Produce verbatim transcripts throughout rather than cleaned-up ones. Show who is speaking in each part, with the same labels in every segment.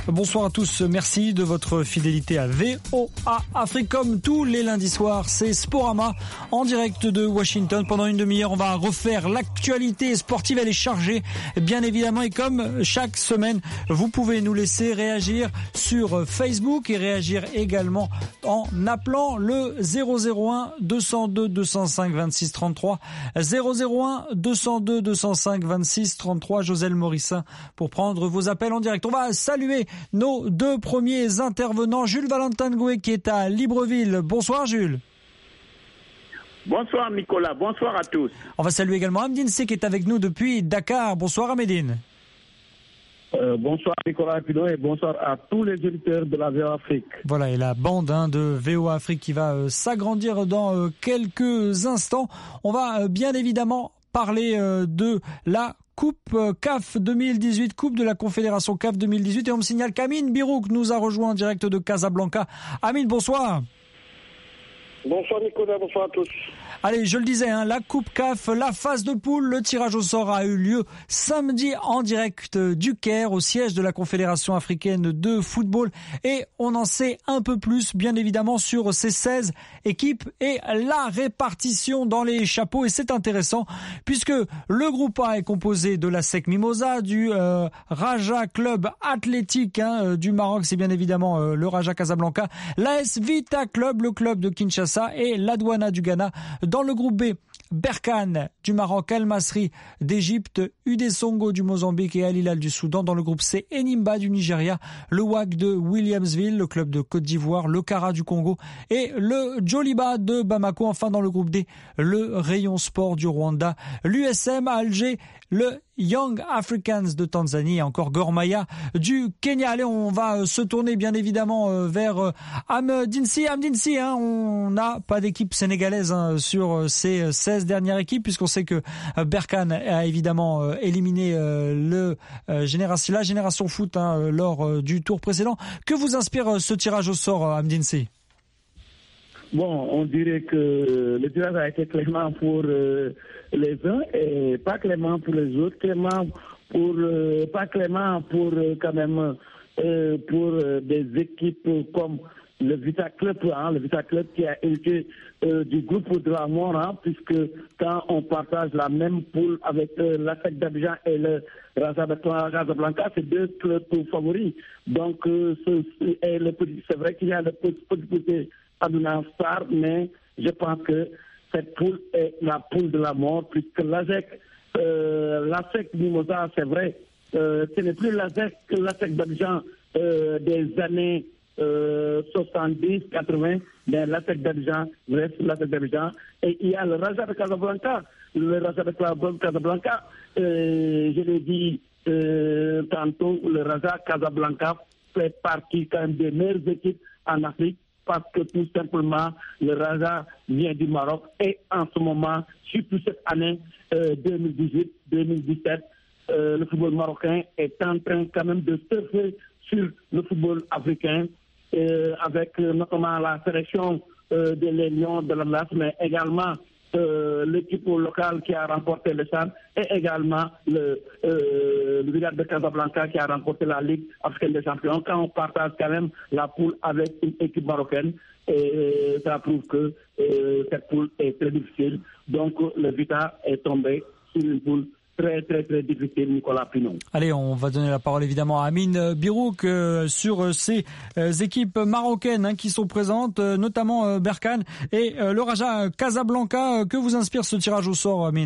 Speaker 1: Bonsoir à tous, merci de votre fidélité à V O A Afrique. Comme tous les lundis soirs, c'est Sporama en direct de Washington. Pendant une demi-heure, on va refaire l'actualité sportive, elle est chargée bien évidemment. Et comme chaque semaine, vous pouvez nous laisser réagir sur Facebook et réagir également en appelant le zéro zéro un deux zéro deux deux zéro cinq vingt-six trente-trois. zéro zéro un deux zéro deux deux zéro cinq vingt-six trente-trois. Joselle Morissin pour prendre vos appels en direct. On va saluer nos deux premiers intervenants. Jules Valentin Goué qui est à Libreville. Bonsoir Jules.
Speaker 2: Bonsoir Nicolas, bonsoir à tous.
Speaker 1: On va saluer également Amdine C qui est avec nous depuis Dakar. Bonsoir Amédine.
Speaker 3: Euh, bonsoir Nicolas Pino et bonsoir à tous les auditeurs de la V O A Afrique.
Speaker 1: Voilà, et la bande hein, de V O A Afrique qui va euh, s'agrandir dans euh, quelques instants. On va euh, bien évidemment parler euh, de la Coupe C A F deux mille dix-huit, Coupe de la Confédération C A F deux mille dix-huit, et on me signale qu'Amine Birouk nous a rejoint en direct de Casablanca. Amine, bonsoir.
Speaker 4: Bonsoir Nicolas, bonsoir à tous.
Speaker 1: Allez, je le disais, hein, la Coupe C A F, la phase de poule, le tirage au sort a eu lieu samedi en direct du Caire, au siège de la Confédération africaine de football. Et on en sait un peu plus, bien évidemment, sur ces seize équipes et la répartition dans les chapeaux. Et c'est intéressant, puisque le groupe A est composé de la S E C Mimosa, du euh, Raja Club Athlétique hein, du Maroc, c'est bien évidemment euh, le Raja Casablanca, l'A S Vita Club, le club de Kinshasa, et la Douana du Ghana. Dans le groupe B, Berkane du Maroc, Al Masry d'Égypte, U D Songo du Mozambique et Al Hilal du Soudan. Dans le groupe C, Enimba du Nigeria, le W A C de Williamsville, le club de Côte d'Ivoire, le Kara du Congo et le Djoliba de Bamako. Enfin, dans le groupe D, le Rayon Sport du Rwanda, l'U S M à Alger, le Young Africans de Tanzanie et encore Gor Mahia du Kenya. Allez, on va se tourner bien évidemment vers Amdinsi. Amdinsi, hein, on n'a pas d'équipe sénégalaise hein, sur ces seize dernières équipes, puisqu'on sait que Berkane a évidemment éliminé le génération, la génération foot hein, lors du tour précédent. Que vous inspire ce tirage au sort, Amdinsi ?
Speaker 3: Bon, on dirait que le tirage a été clément pour euh, les uns et pas clément pour les autres. Clément pour, euh, pas clément pour euh, quand même euh, pour euh, des équipes comme le Vita Club, hein, le Vita Club qui a été euh, du groupe de la mort, hein, puisque quand on partage la même poule avec euh, l'A S E C d'Abidjan et le Raja Casablanca, c'est deux clubs favoris. Donc euh, c'est, et le, c'est vrai qu'il y a le petit côté Aduna Star, mais je pense que cette poule est la poule de la mort, puisque l'A S E C, euh, l'A S E C Mimosa, c'est vrai, euh, ce n'est plus l'A S E C que l'A S E C d'Abidjan euh, des années euh, soixante-dix quatre-vingts, mais l'A S E C d'Abidjan reste l'A S E C d'Abidjan. Et il y a le Raja de Casablanca, le Raja de Casablanca, euh, je l'ai dit euh, tantôt, le Raja Casablanca fait partie quand même des meilleures équipes en Afrique, parce que tout simplement, le Raja vient du Maroc et en ce moment, surtout cette année euh, deux mille dix-huit deux mille dix-sept, euh, le football marocain est en train quand même de surfer sur le football africain, euh, avec euh, notamment la sélection euh, des Lions de l'Atlas, mais également euh, l'équipe locale qui a remporté le Chan et également le, euh, le Village de Casablanca qui a remporté la Ligue africaine des champions. Quand on partage quand même la poule avec une équipe marocaine, et ça prouve que euh, cette poule est très difficile. Donc le Vita est tombé sur une poule très très très difficile, Nicolas Pinon.
Speaker 1: Allez, on va donner la parole évidemment à Amine Birouk euh, sur euh, ces euh, équipes marocaines hein, qui sont présentes, euh, notamment euh, Berkane et euh, le Raja Casablanca. Euh, que vous inspire ce tirage au sort, Amine ?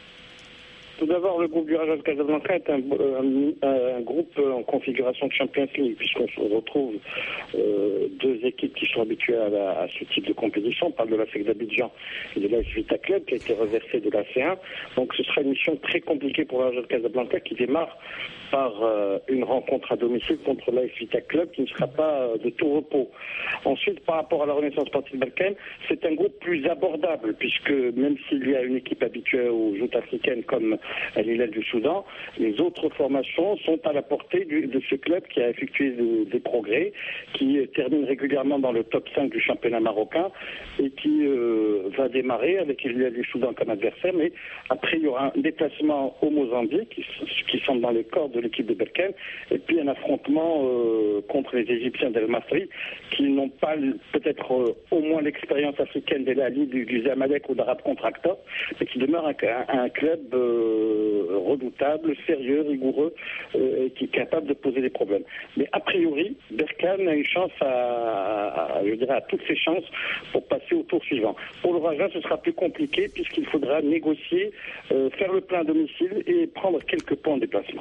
Speaker 4: Tout d'abord, le groupe du Raja de Casablanca est un, un, un groupe en configuration de Champions League, puisqu'on se retrouve euh, deux équipes qui sont habituées à, la, à ce type de compétition. On parle de la S E C d'Abidjan et de l'A S Vita Club, qui a été reversé de la C un. Donc ce sera une mission très compliquée pour le Raja de Casablanca, qui démarre par euh, une rencontre à domicile contre l'A S Vita Club, qui ne sera pas euh, de tout repos. Ensuite, par rapport à la Renaissance sportive balkane, c'est un groupe plus abordable, puisque même s'il y a une équipe habituée aux joutes africaines comme Al Hilal du Soudan. Les autres formations sont à la portée du, de ce club qui a effectué de, des progrès, qui termine régulièrement dans le top cinq du championnat marocain et qui euh, va démarrer avec Al Hilal du Soudan comme adversaire. Mais après, il y aura un déplacement au Mozambique qui, qui sont dans les corps de l'équipe de Berkane, et puis un affrontement euh, contre les Égyptiens d'El Masri qui n'ont pas peut-être euh, au moins l'expérience africaine de l'Ali, du, du Zamalek ou d'Arab Contractor, mais qui demeure un, un, un club euh, redoutable, sérieux, rigoureux, euh, et qui est capable de poser des problèmes. Mais a priori, Berkane a une chance à, à, je dirais, à toutes ses chances pour passer au tour suivant. Pour le Raja, ce sera plus compliqué puisqu'il faudra négocier, euh, faire le plein à domicile et prendre quelques points en déplacement.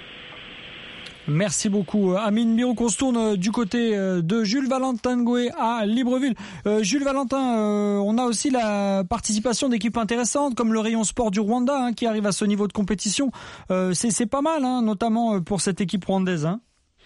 Speaker 1: Merci beaucoup Amine Birouk. On se tourne du côté de Jules Valentin Ngoué à Libreville. Euh, Jules Valentin, euh, on a aussi la participation d'équipes intéressantes comme le rayon sport du Rwanda hein, qui arrive à ce niveau de compétition. Euh, c'est, c'est pas mal, hein, notamment pour cette équipe rwandaise. Hein.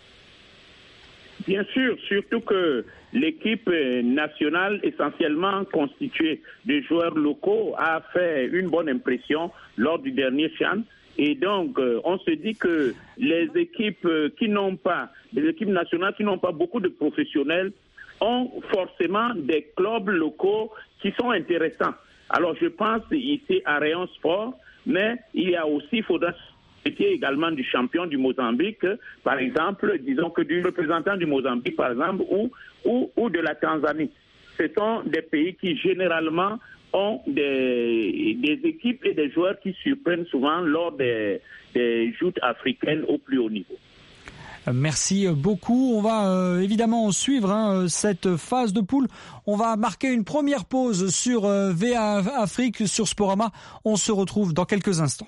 Speaker 2: Bien sûr, surtout que l'équipe nationale essentiellement constituée de joueurs locaux a fait une bonne impression lors du dernier CHAN. Et donc, euh, on se dit que les équipes euh, qui n'ont pas, les équipes nationales qui n'ont pas beaucoup de professionnels ont forcément des clubs locaux qui sont intéressants. Alors, je pense ici à Rayon Sport, mais il y a aussi, il faudra s'inquiéter également du champion du Mozambique, par exemple, disons que du représentant du Mozambique, par exemple, ou, ou, ou de la Tanzanie. Ce sont des pays qui, généralement, ont des, des équipes et des joueurs qui surprennent souvent lors des, des joutes africaines au plus haut niveau.
Speaker 1: Merci beaucoup. On va euh, évidemment suivre hein, cette phase de poule. On va marquer une première pause sur euh, V A Afrique, sur Sporama. On se retrouve dans quelques instants.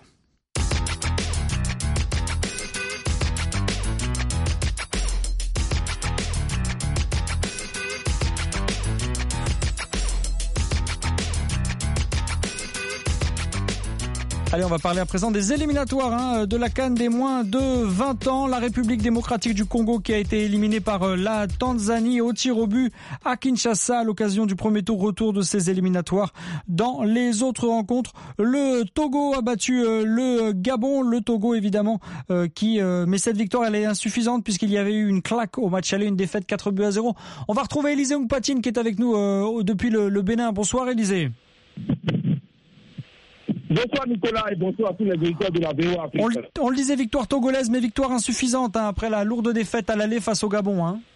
Speaker 1: Allez, on va parler à présent des éliminatoires hein, de la CAN des moins de vingt ans. La République démocratique du Congo qui a été éliminée par la Tanzanie au tir au but à Kinshasa à l'occasion du premier tour retour de ces éliminatoires. Dans les autres rencontres, le Togo a battu le Gabon. Le Togo évidemment euh, qui, euh, mais cette victoire elle est insuffisante puisqu'il y avait eu une claque au match aller, une défaite quatre buts à zéro. On va retrouver Élisée Mpatine qui est avec nous euh, depuis le, le Bénin. Bonsoir Élisée.
Speaker 3: Bonsoir Nicolas et bonsoir à tous les auditeurs de la V O Afrique.
Speaker 1: On, on le disait victoire togolaise, mais victoire insuffisante hein, après la lourde défaite à l'aller face au Gabon. Hein.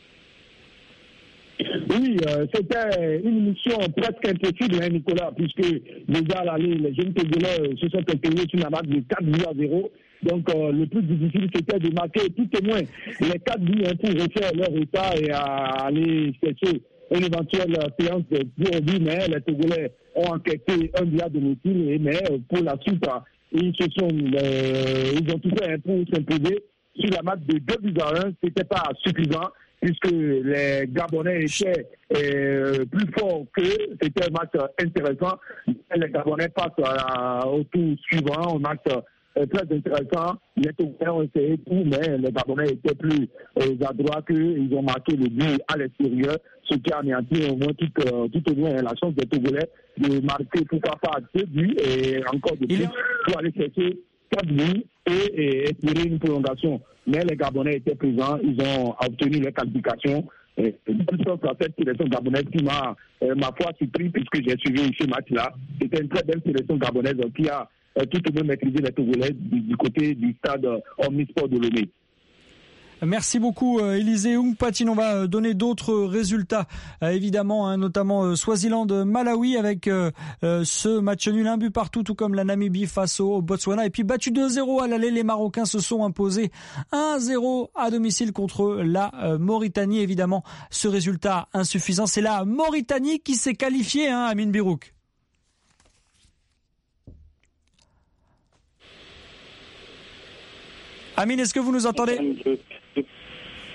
Speaker 3: Oui, euh, c'était une mission presque impossible, hein, Nicolas, puisque déjà à l'aller, les jeunes Togolais se sont imposés sur la marque de quatre buts à zéro. Donc euh, le plus difficile c'était de marquer tout au moins les quatre buts hein, pour refaire leur retard et à aller chercher une éventuelle séance de zéro but, mais les Togolais ont enquêté un but à domicile, mais pour la suite, ils se sont, euh, ils ont tout fait pour s'imposer sur la marque de deux buts à un. C'était pas suffisant puisque les Gabonais étaient euh, plus forts qu'eux. C'était un match intéressant. Les Gabonais passent à, au tour suivant, un match euh, très intéressant. Les Togolais ont essayé tout, mais les Gabonais étaient plus euh, adroits qu'eux. Ils ont marqué le but à l'extérieur, ce qui a anéanti au moins tout, euh, tout au moins la chance des Togolais de marquer pourquoi pas deux buts et encore de plus pour aller chercher quatre buts et, et espérer une prolongation. Mais les Gabonais étaient présents, ils ont obtenu leur qualification. Et cette sélection gabonaise qui m'a, euh, ma foi, surpris puisque j'ai suivi ce match-là. C'était une très belle sélection gabonaise qui a euh, tout au moins maîtrisé les Togolais du, du côté du stade euh, Omnisport de Lomé.
Speaker 1: Merci beaucoup Élisée Mpatine. On va donner d'autres résultats euh, évidemment, hein, notamment euh, Swaziland-Malawi avec euh, euh, ce match nul, un but partout, tout comme la Namibie face au Botswana. Et puis battu deux zéro à l'aller, les Marocains se sont imposés un zéro à domicile contre la euh, Mauritanie. Évidemment, ce résultat insuffisant, c'est la Mauritanie qui s'est qualifiée, hein, Amine Birouk. Amine, est-ce que vous nous entendez ?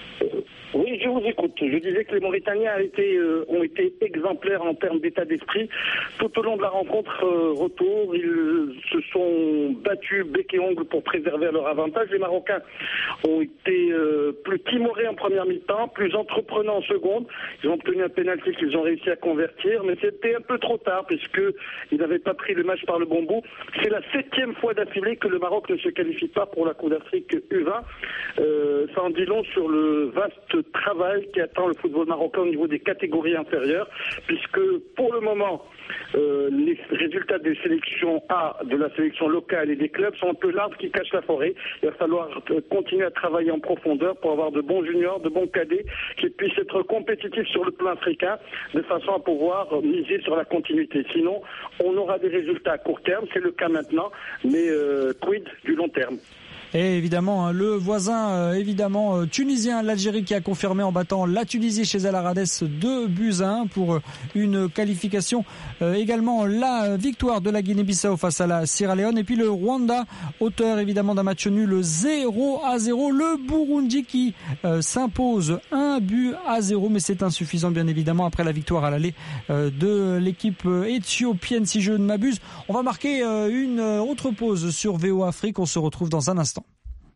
Speaker 4: Oui, je vous écoute. Je disais que les Mauritaniens a été, euh, ont été exemplaires en termes d'état d'esprit. Tout au long de la rencontre euh, retour, ils se sont battus bec et ongle pour préserver leur avantage. Les Marocains ont été euh, plus timorés en première mi-temps, plus entreprenants en seconde. Ils ont obtenu un pénalty qu'ils ont réussi à convertir, mais c'était un peu trop tard puisqu'ils n'avaient pas pris le match par le bon bout. C'est la septième fois d'affilée que le Maroc ne se qualifie pas pour la Coupe d'Afrique U vingt. Euh, ça en dit long sur le vaste travail qui attend le football marocain au niveau des catégories inférieures, puisque pour le moment, euh, les résultats des sélections A, de la sélection locale et des clubs sont un peu l'arbre qui cache la forêt. Il va falloir continuer à travailler en profondeur pour avoir de bons juniors, de bons cadets qui puissent être compétitifs sur le plan africain, de façon à pouvoir miser sur la continuité. Sinon, on aura des résultats à court terme, c'est le cas maintenant, mais euh, quid du long terme.
Speaker 1: Et évidemment, le voisin euh, évidemment tunisien, l'Algérie qui a confirmé en battant la Tunisie chez El Arades deux buts à un pour une qualification. Euh, également la victoire de la Guinée-Bissau face à la Sierra Leone. Et puis le Rwanda, auteur évidemment d'un match nul zéro à zéro. Le Burundi qui euh, s'impose un but à zéro, mais c'est insuffisant bien évidemment après la victoire à l'aller euh, de l'équipe éthiopienne si je ne m'abuse. On va marquer euh, une autre pause sur V O Afrique. On se retrouve dans un instant.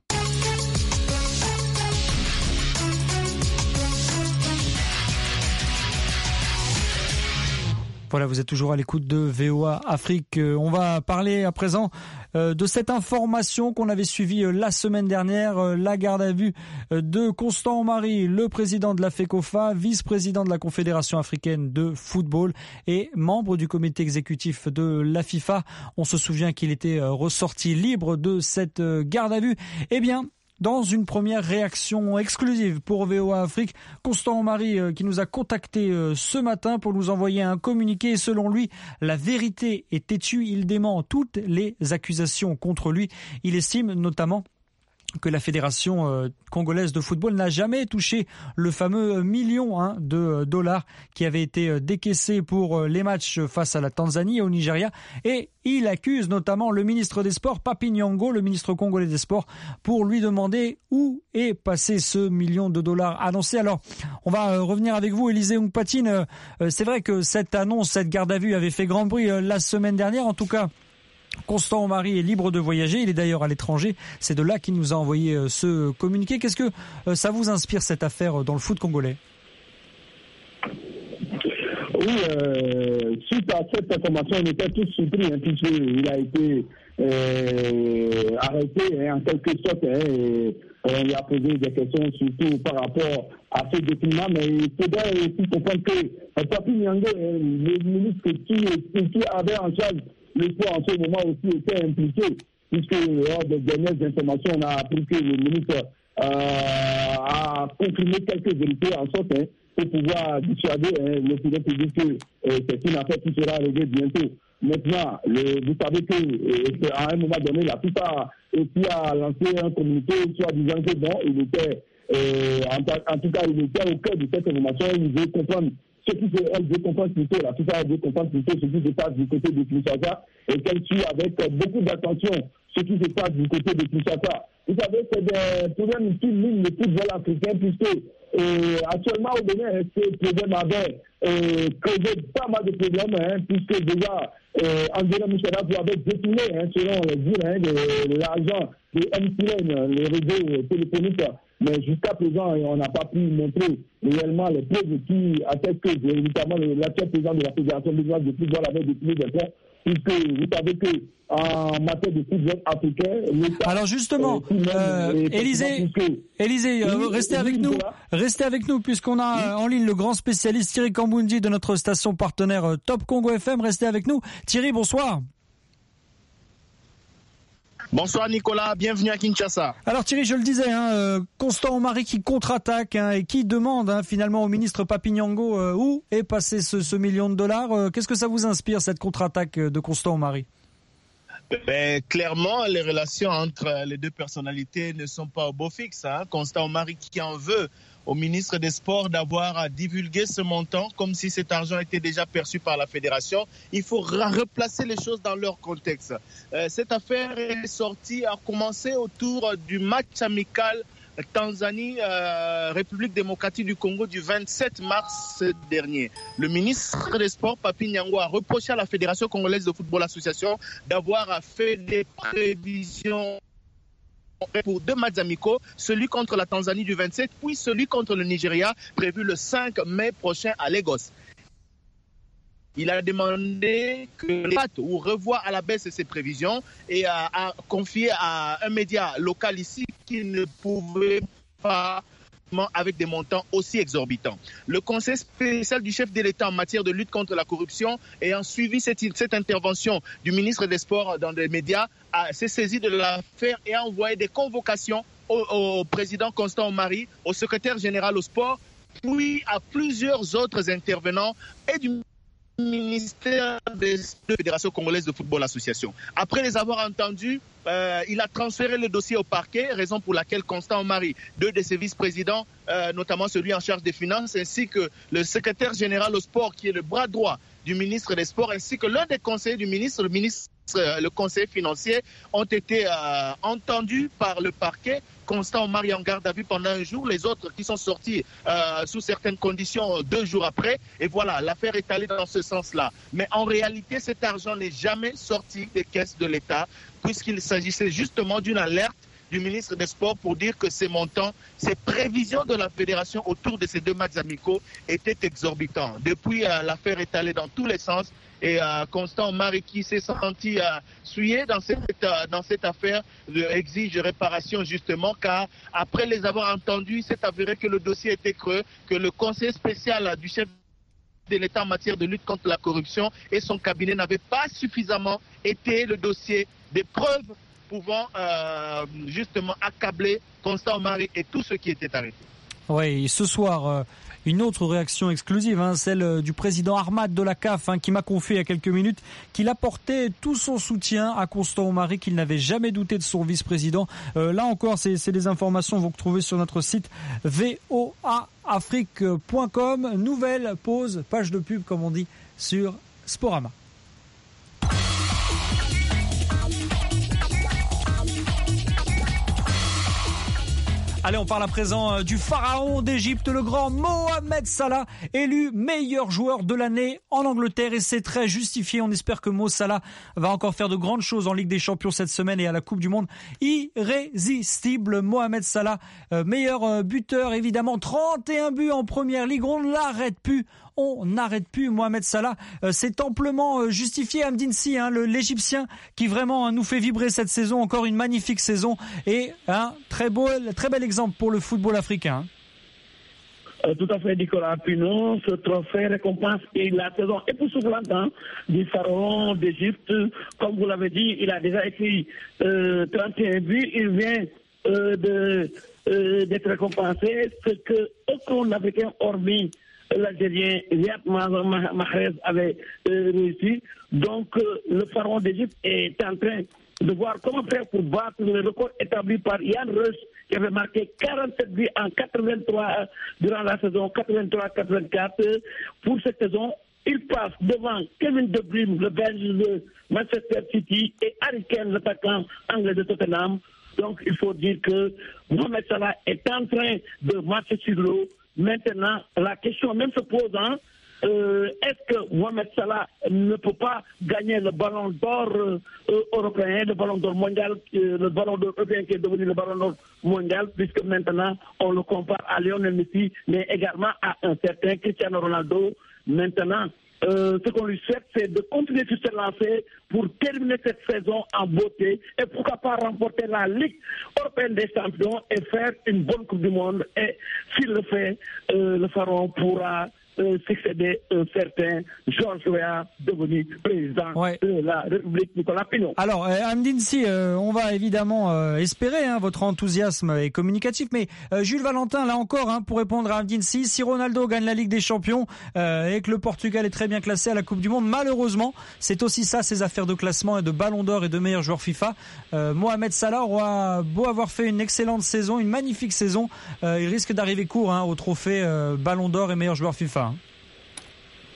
Speaker 1: Voilà, vous êtes toujours à l'écoute de V O A Afrique. On va parler à présent de cette information qu'on avait suivie la semaine dernière, la garde à vue de Constant Omari, le président de la FECOFA, vice-président de la Confédération africaine de football et membre du comité exécutif de la FIFA. On se souvient qu'il était ressorti libre de cette garde à vue. Eh bien, dans une première réaction exclusive pour V O A Afrique, Constant Omari euh, qui nous a contacté euh, ce matin pour nous envoyer un communiqué. Et selon lui, la vérité est têtue. Il dément toutes les accusations contre lui. Il estime notamment que la fédération euh, congolaise de football n'a jamais touché le fameux million hein, de dollars qui avait été euh, décaissé pour euh, les matchs face à la Tanzanie et au Nigeria. Et il accuse notamment le ministre des Sports, Papi Nyongo, le ministre congolais des Sports, pour lui demander où est passé ce million de dollars annoncé. Alors, on va euh, revenir avec vous, Élisée Ongpatine. Euh, c'est vrai que cette annonce, cette garde à vue avait fait grand bruit euh, la semaine dernière. En tout cas, Constant Omari est libre de voyager, il est d'ailleurs à l'étranger, c'est de là qu'il nous a envoyé ce communiqué. Qu'est-ce que ça vous inspire cette affaire dans le foot congolais ?
Speaker 3: Oui, euh, suite à cette information, on était tous surpris, hein, puisqu'il a été euh, arrêté hein, en quelque sorte, hein, et on lui a posé des questions surtout par rapport à ce document, mais il faudrait aussi comprendre que euh, Papi Nyongo, le ministre qui, qui avait en charge le sport en ce moment aussi était impliqué, puisque lors des dernières informations, on a appris que le ministre euh, a confirmé quelques vérités en sorte hein, pour pouvoir dissuader hein, l'opinion publique que euh, c'est une affaire qui sera réglée bientôt. Maintenant, le, vous savez que euh, à un moment donné, la FIFA aussi a lancé un communiqué soit disant que bon, il était, euh, en, en tout cas, il était au cœur de cette information, il veut comprendre ce qui se, elle veut comprendre plutôt, la FIFA veut comprendre plutôt ce qui se passe du côté de Kinshasa et qu'elle suit avec beaucoup d'attention ce qui se passe du côté de Kinshasa. Vous savez, c'est des problèmes qui minent le football africain puisque euh, actuellement au Bénin, ce problème avait euh, causé pas mal de problèmes hein, puisque déjà euh, Angela Mouchera avait détourné, hein, selon les dires, hein, de, de l'argent de M T N, les réseaux téléphoniques. Mais jusqu'à présent, on n'a pas pu montrer réellement les preuves qui attestent que véritablement l'actuel président de la Fédération béninoise de football avait détenu des fonds, puisque vous savez que en matière de football africain, l'État... Alors justement,
Speaker 1: euh, euh, Élisée, Élisée euh, restez avec nous, restez avec nous, puisqu'on a en ligne le grand spécialiste Thierry Kambundi de notre station partenaire Top Congo F M. Restez avec nous. Thierry, bonsoir.
Speaker 5: Bonsoir Nicolas, bienvenue à Kinshasa.
Speaker 1: Alors Thierry, je le disais, hein, euh, Constant Omari qui contre-attaque hein, et qui demande hein, finalement au ministre Papi Nyongo euh, où est passé ce, ce million de dollars. Euh, qu'est-ce que ça vous inspire cette contre-attaque de Constant Omari ?
Speaker 5: Ben, clairement, les relations entre les deux personnalités ne sont pas au beau fixe. Hein. Constant Omari qui en veut au ministre des Sports d'avoir divulgué ce montant comme si cet argent était déjà perçu par la fédération. Il faut replacer les choses dans leur contexte. Euh, cette affaire est sortie, a commencé autour du match amical Tanzanie, euh, République démocratique du Congo du vingt-sept mars dernier. Le ministre des Sports, Papi Nyango, a reproché à la Fédération congolaise de football association d'avoir fait des prévisions pour deux matchs amicaux, celui contre la Tanzanie du vingt-sept, puis celui contre le Nigeria, prévu le cinq mai prochain à Lagos. Il a demandé que l'État ou revoie à la baisse ses prévisions et a, a confié à un média local ici qu'il ne pouvait pas avec des montants aussi exorbitants. Le conseil spécial du chef de l'État en matière de lutte contre la corruption ayant suivi cette, cette intervention du ministre des Sports dans les médias a, s'est saisi de l'affaire et a envoyé des convocations au, au président Constant Omari, au secrétaire général au sport, puis à plusieurs autres intervenants et du ministère de la Fédération congolaise de football association. Après les avoir entendus, euh, il a transféré le dossier au parquet, raison pour laquelle Constant Omari, deux de ses vice-présidents, euh, notamment celui en charge des finances, ainsi que le secrétaire général au sport, qui est le bras droit du ministre des Sports, ainsi que l'un des conseillers du ministre, le ministre, euh, le conseiller financier, ont été euh, entendus par le parquet. Constant Omari en garde à vue pendant un jour, les autres qui sont sortis euh, sous certaines conditions deux jours après. Et voilà, l'affaire est allée dans ce sens-là. Mais en réalité, cet argent n'est jamais sorti des caisses de l'État, puisqu'il s'agissait justement d'une alerte du ministre des Sports pour dire que ces montants, ces prévisions de la fédération autour de ces deux matchs amicaux étaient exorbitants. Depuis, euh, l'affaire est allée dans tous les sens. Et euh, Constant Omari, qui s'est senti euh, souillé dans cette, euh, dans cette affaire, euh, exige réparation justement, car après les avoir entendus, il s'est avéré que le dossier était creux, que le conseil spécial euh, du chef de l'État en matière de lutte contre la corruption et son cabinet n'avaient pas suffisamment été le dossier des preuves pouvant euh, justement accabler Constant Omari et tous ceux qui étaient arrêtés.
Speaker 1: Oui, ce soir... Euh... Une autre réaction exclusive, hein, celle du président Ahmad de la C A F, hein, qui m'a confié il y a quelques minutes qu'il apportait tout son soutien à Constant Omari, qu'il n'avait jamais douté de son vice-président. Euh, là encore, c'est, c'est des informations que vous retrouvez sur notre site v o a afrique point com. Nouvelle pause, page de pub comme on dit, sur Sporama. Allez, on parle à présent du pharaon d'Égypte, le grand Mohamed Salah, élu meilleur joueur de l'année en Angleterre et c'est très justifié. On espère que Mo Salah va encore faire de grandes choses en Ligue des Champions cette semaine et à la Coupe du Monde. Irrésistible, Mohamed Salah, euh, meilleur buteur évidemment, trente et un buts en Première Ligue, on ne l'arrête plus. On n'arrête plus Mohamed Salah. Euh, c'est amplement euh, justifié. Hamdine Sy, hein, le, l'Égyptien, qui vraiment hein, nous fait vibrer cette saison. Encore une magnifique saison et un très beau, très bel exemple pour le football africain.
Speaker 3: Euh, tout à fait, Nicolas Pinon. Ce trophée récompense et la saison époustouflante hein, du pharaon d'Égypte. Comme vous l'avez dit, il a déjà écrit euh, trente et un buts. Il vient euh, de, euh, d'être récompensé. Ce que aucun Africain hormis l'Algérien Riyad Mahrez avait euh, réussi. Donc, euh, le pharaon d'Égypte est en train de voir comment faire pour battre le record établi par Yann Rush, qui avait marqué quarante-sept buts en quatre-vingt-trois durant la saison quatre-vingt-trois quatre-vingt-quatre. Pour cette saison, il passe devant Kevin De Bruyne, le Belge de Manchester City, et Harry Kane, l'attaquant anglais de Tottenham. Donc, il faut dire que Mohamed Salah est en train de marcher sur l'eau. Maintenant, la question même se pose, hein, euh, est-ce que Mohamed Salah ne peut pas gagner le ballon d'or euh, européen, le ballon d'or mondial, euh, le ballon d'or européen qui est devenu le ballon d'or mondial, puisque maintenant on le compare à Lionel Messi, mais également à un certain Cristiano Ronaldo. Maintenant, Euh, ce qu'on lui souhaite, c'est de continuer sur cette lancée pour terminer cette saison en beauté et pourquoi pas remporter la Ligue européenne des champions et faire une bonne Coupe du Monde. Et s'il le fait, euh, le pharaon pourra euh, succéder un certain Georges Weah, devenu président ouais. de la République Nicolas Pinon.
Speaker 1: Alors, euh, Hamdine Sy, euh, on va évidemment euh, espérer, hein, votre enthousiasme est communicatif, mais euh, Jules Valentin, là encore, hein, pour répondre à Hamdine Sy, si Ronaldo gagne la Ligue des Champions euh, et que le Portugal est très bien classé à la Coupe du Monde, malheureusement, c'est aussi ça, ces affaires de classement et de ballon d'or et de meilleur joueur FIFA. Euh, Mohamed Salah aura beau avoir fait une excellente saison, une magnifique saison, euh, il risque d'arriver court hein, au trophée euh, ballon d'or et meilleur joueur FIFA.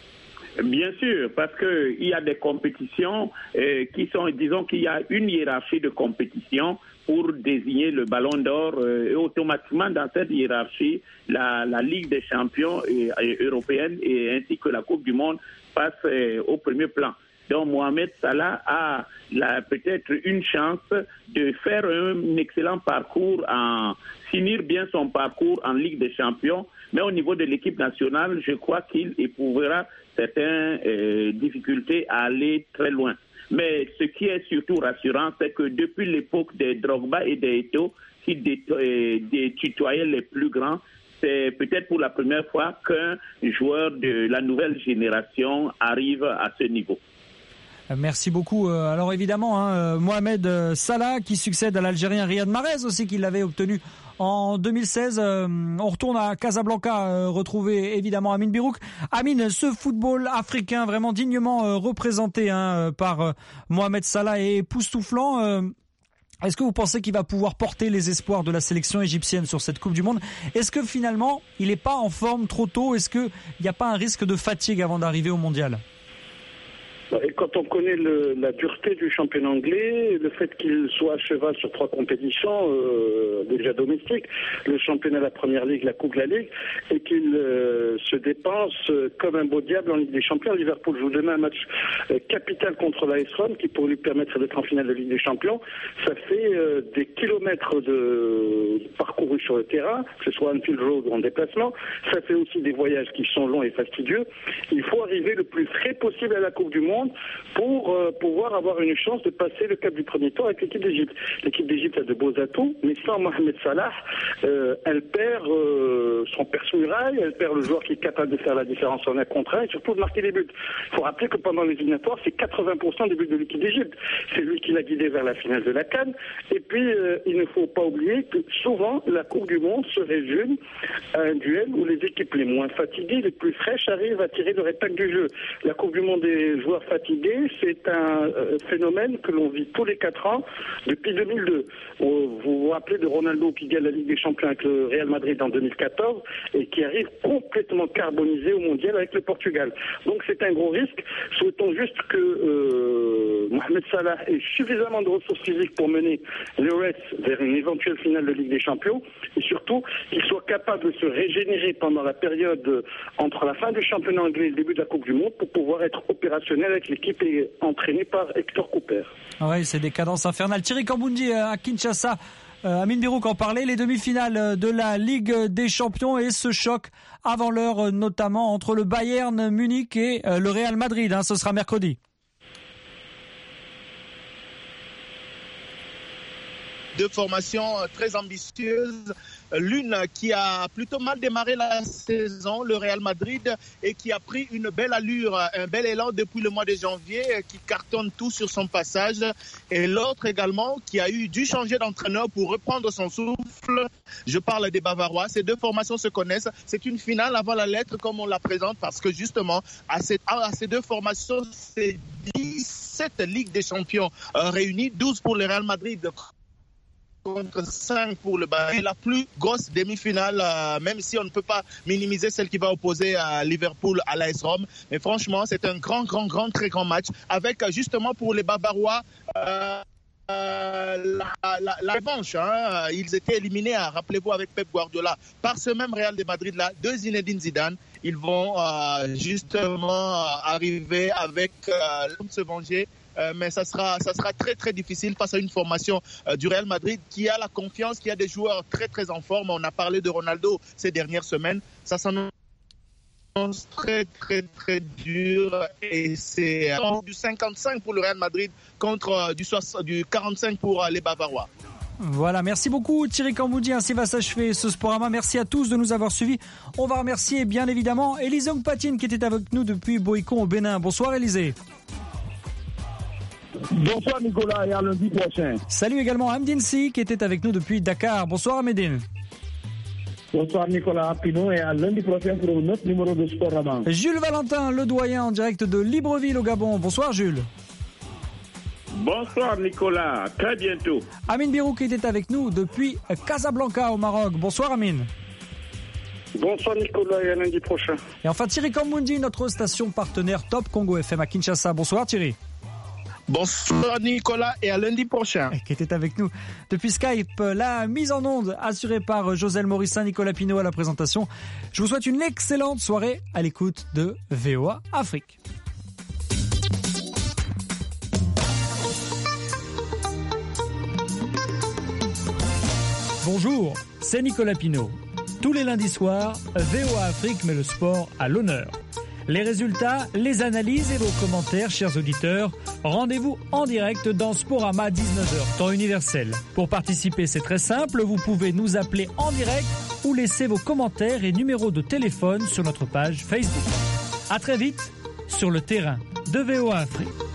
Speaker 2: Bien sûr, parce qu'il y a des compétitions euh, qui sont, disons qu'il y a une hiérarchie de compétition pour désigner le Ballon d'Or euh, et automatiquement dans cette hiérarchie, la, la Ligue des champions et, et européenne et ainsi que la Coupe du Monde passent euh, au premier plan. Donc Mohamed Salah a la, peut-être une chance de faire un excellent parcours, en finir bien son parcours en Ligue des champions, mais au niveau de l'équipe nationale, je crois qu'il éprouvera certaines euh, difficultés à aller très loin. Mais ce qui est surtout rassurant, c'est que depuis l'époque des Drogba et des Eto'o, qui dé, euh, dé, tutoyaient les plus grands, c'est peut-être pour la première fois qu'un joueur de la nouvelle génération arrive à ce niveau.
Speaker 1: Merci beaucoup. Alors évidemment, hein, Mohamed Salah qui succède à l'Algérien Riyad Mahrez aussi, qui l'avait obtenu en deux mille seize. On retourne à Casablanca, retrouver évidemment Amine Birouk. Amine, ce football africain vraiment dignement représenté hein, par Mohamed Salah est époustouflant. Est-ce que vous pensez qu'il va pouvoir porter les espoirs de la sélection égyptienne sur cette Coupe du Monde? Est-ce que finalement, il n'est pas en forme trop tôt? Est-ce qu'il n'y a pas un risque de fatigue avant d'arriver au mondial?
Speaker 4: Et quand on connaît le, la dureté du championnat anglais, le fait qu'il soit à cheval sur trois compétitions, euh, déjà domestiques, le championnat de la Première Ligue, la Coupe de la Ligue, et qu'il euh, se dépense euh, comme un beau diable en Ligue des Champions. Liverpool joue demain un match euh, capital contre l'A S Rome qui pourrait lui permettre d'être en finale de Ligue des Champions. Ça fait euh, des kilomètres de, de parcouru sur le terrain, que ce soit Anfield Road ou en déplacement. Ça fait aussi des voyages qui sont longs et fastidieux. Il faut arriver le plus frais possible à la Coupe du Monde pour euh, pouvoir avoir une chance de passer le cap du premier tour avec l'équipe d'Égypte. L'équipe d'Égypte a de beaux atouts, mais sans Mohamed Salah, euh, elle perd euh, son perce-muraille, elle perd le joueur qui est capable de faire la différence en un contre un et surtout de marquer des buts. Il faut rappeler que pendant les éliminatoires, c'est quatre-vingts pour cent des buts de l'équipe d'Égypte. C'est lui qui l'a guidé vers la finale de la CAN. Et puis, euh, il ne faut pas oublier que souvent, la Coupe du Monde se résume à un duel où les équipes les moins fatiguées, les plus fraîches, arrivent à tirer leur épingle du jeu. La Coupe du Monde des joueurs fatigué, c'est un euh, phénomène que l'on vit tous les quatre ans depuis deux mille deux. Vous vous rappelez de Ronaldo qui gagne la Ligue des Champions avec le Real Madrid en deux mille quatorze et qui arrive complètement carbonisé au Mondial avec le Portugal. Donc c'est un gros risque. Souhaitons juste que euh, Mohamed Salah ait suffisamment de ressources physiques pour mener le Reds vers une éventuelle finale de Ligue des Champions et surtout qu'il soit capable de se régénérer pendant la période entre la fin du championnat anglais et le début de la Coupe du Monde pour pouvoir être opérationnel avec l'équipe est entraînée par Hector Cooper.
Speaker 1: Oui, c'est des cadences infernales. Thierry Kamboundi à Kinshasa, euh, Amine Birouk en parlait, les demi-finales de la Ligue des Champions et ce choc avant l'heure notamment entre le Bayern Munich et euh, le Real Madrid. Hein, ce sera mercredi.
Speaker 5: Deux formations très ambitieuses. L'une qui a plutôt mal démarré la saison, le Real Madrid, et qui a pris une belle allure, un bel élan depuis le mois de janvier, qui cartonne tout sur son passage. Et l'autre également qui a eu dû changer d'entraîneur pour reprendre son souffle. Je parle des Bavarois. Ces deux formations se connaissent. C'est une finale avant la lettre comme on la présente parce que justement, à ces, à ces deux formations, c'est dix-sept Ligues des Champions euh, réunies, douze pour le Real Madrid contre cinq pour le Bayern. La plus grosse demi-finale, euh, même si on ne peut pas minimiser celle qui va opposer à Liverpool à l'A S Rome. Mais franchement, c'est un grand, grand, grand, très grand match avec justement pour les Bavarois euh, euh, la, la, la revanche. Hein. Ils étaient éliminés, hein, rappelez-vous, avec Pep Guardiola par ce même Real de Madrid-là, de Zinedine Zidane. Ils vont euh, justement arriver avec euh, se venger. Euh, mais ça sera, ça sera très très difficile face à une formation euh, du Real Madrid qui a la confiance, qui a des joueurs très très en forme. On a parlé de Ronaldo ces dernières semaines. Ça s'annonce très très très dur et c'est euh, du cinquante-cinq pour le Real Madrid contre euh, du, soixante, du quarante-cinq pour euh, les Bavarois.
Speaker 1: Voilà, merci beaucoup Thierry Kamboundi, ainsi va s'achever ce Sporama. Merci à tous de nous avoir suivis. On va remercier bien évidemment Élisée Ongpatine qui était avec nous depuis Boïcon au Bénin. Bonsoir Élisée.
Speaker 3: Bonsoir Nicolas et à lundi prochain.
Speaker 1: Salut également Hamdine Si qui était avec nous depuis Dakar. Bonsoir Hamdine.
Speaker 3: Bonsoir Nicolas Pino et à lundi prochain pour un autre numéro de Sport Rabat.
Speaker 1: Jules Valentin, le doyen en direct de Libreville au Gabon. Bonsoir Jules.
Speaker 2: Bonsoir Nicolas, très bientôt.
Speaker 1: Amine Birouk qui était avec nous depuis Casablanca au Maroc. Bonsoir Amine.
Speaker 4: Bonsoir Nicolas et à lundi prochain.
Speaker 1: Et enfin Thierry Kambundi, notre station partenaire Top Congo F M à Kinshasa. Bonsoir Thierry.
Speaker 5: Bonsoir Nicolas et à lundi prochain.
Speaker 1: Qui était avec nous depuis Skype. La mise en onde assurée par Joselle Morissin, Nicolas Pinault à la présentation. Je vous souhaite une excellente soirée à l'écoute de V O A Afrique. Bonjour, c'est Nicolas Pinault. Tous les lundis soirs, V O A Afrique met le sport à l'honneur. Les résultats, les analyses et vos commentaires, chers auditeurs, rendez-vous en direct dans Sporama dix-neuf heures, temps universel. Pour participer, c'est très simple, vous pouvez nous appeler en direct ou laisser vos commentaires et numéros de téléphone sur notre page Facebook. À très vite sur le terrain de V O A Afrique.